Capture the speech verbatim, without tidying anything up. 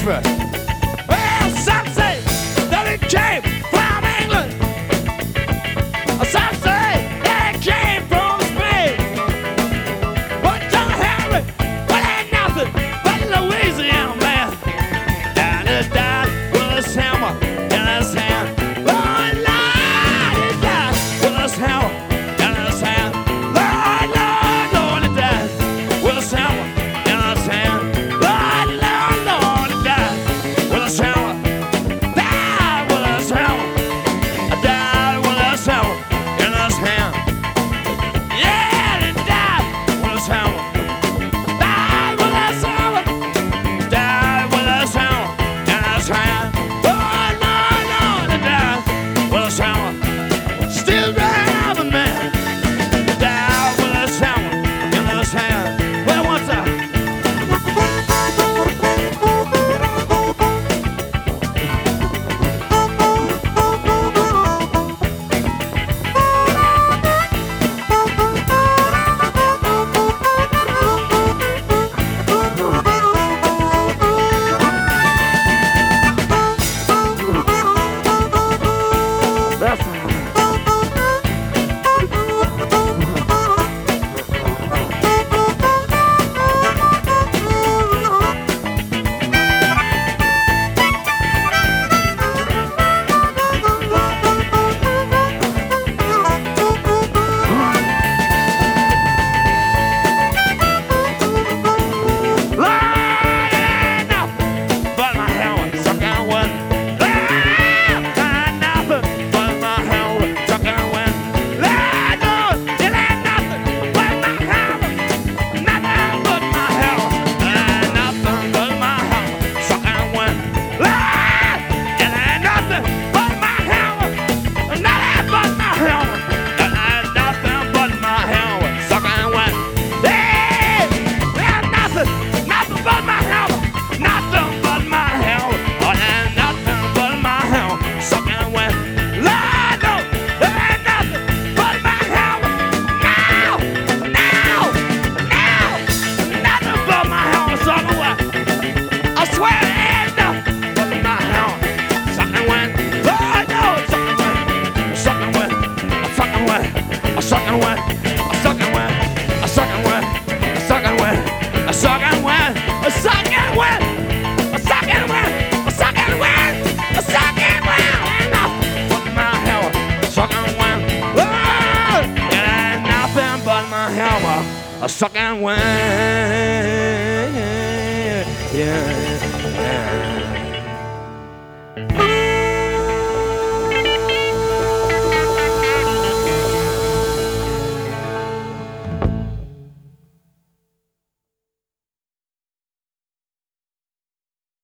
country. Well, some say that it came from England. Some say that it came from Spain. But John Henry, well, ain't nothing but Louisiana man. And he died with his hammer in his hand. Oh, Lord, he died with his hammer in his hand. Lord, Lord, Lord, he died with his hammer in his hand. Lord, Lord, Lord, he died with his hammer. Died with his hammer. Died with his hammer in his hand. Yeah, he died with his hammer. Died with his hammer. Died with his hammer in his hand. Oh, Lord, Lord, he died with his hammer. Still driving, man. Died with his hammer in his hand. Well, what's that? That's a sucking wet, a sucking wet, a sucking wet, a sucking wet, a sucking wet, a sucking wet, a sucking wet, a sucking wet, a sucking wet, enough but my hammer, sucking wet. Oh, it ain't nothing but my hammer, a sucking wet. Yeah.